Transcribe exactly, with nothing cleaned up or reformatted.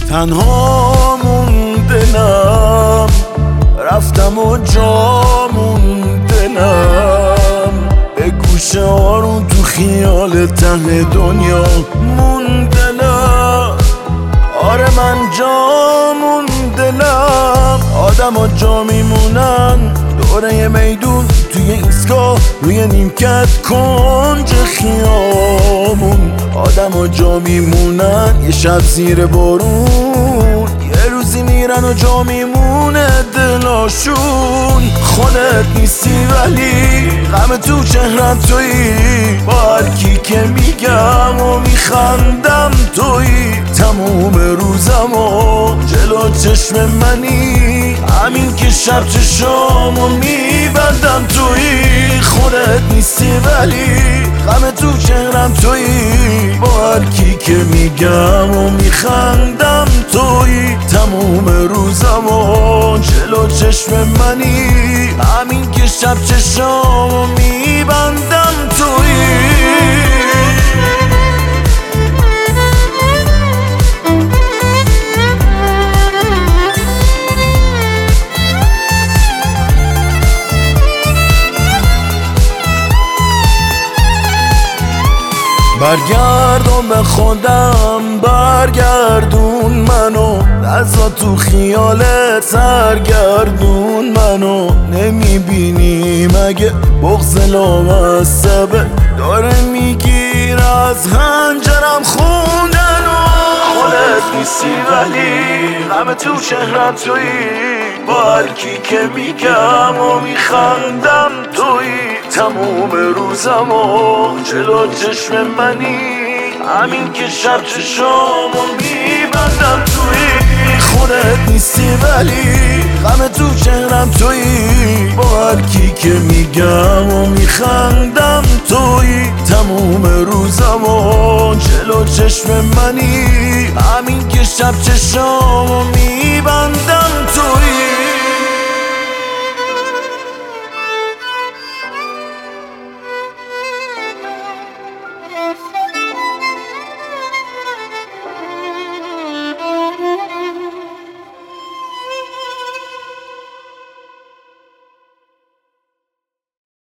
تنها موندنم، رفتم و جا موندنم، به گوشه آروم تو خیال ته دنیا موندنم. آره من جا موندنم، آدم ها جا میمونن دوره میدون، توی ایستگاه روی نیمکت کنج خیامون. آدم ها جا میمونن یه شب زیر بارون، یه روزی میرن و جا میمونه دلاشون. خودت نیستی ولی غم تو چهرم تویی، با هر کی که میگم و میخندم تویی. تموم روزم و جلو چشم منی، همین که شب چشامو میبندم تویی. خودت نیستی ولی غم تو چهرم تویی، با هر کی که میگم و میخندم تویی. تموم روزم و جلو چشم منی، همین که شب چشامو میبندم تویی. برگردون به خودم، برگردون منو، دستا تو خیالت سرگردون منو. نمیبینی مگه بغض لامصبه داره میگیر از هنجرم خوندنو. خودت نیستی ولی غم تو چهرم تویی، با هر کی که میگم و میخندم تویی. تموم روزم و جلو چشم منی، همین که شب چشامو میبندم تویی. خودت نیستی ولی غم تو چهرم تویی، با هر کی که میگم و میخندم تویی. تموم روزم و جلو چشم منی، همین که شب چشامو میبندم